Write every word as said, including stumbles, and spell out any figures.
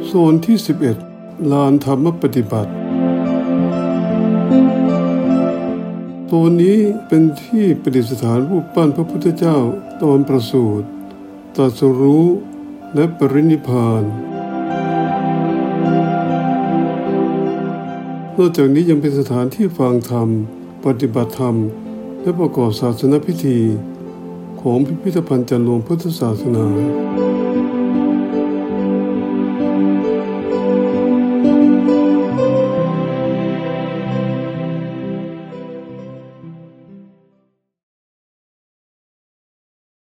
โซนที่สิบเอ็ดลานธรรมปฏิบัติโซนนี้เป็นที่ประดิษฐานรูปปั้นพระพุทธเจ้าตอนประสูติตรัสรู้และปรินิพพานนอกจากนี้ยังเป็นสถานที่ฟังธรรมปฏิบัติธรรมและประกอบศาสนพิธีของพิพิธภัณฑ์จันทร์รวมพุทธศาสนา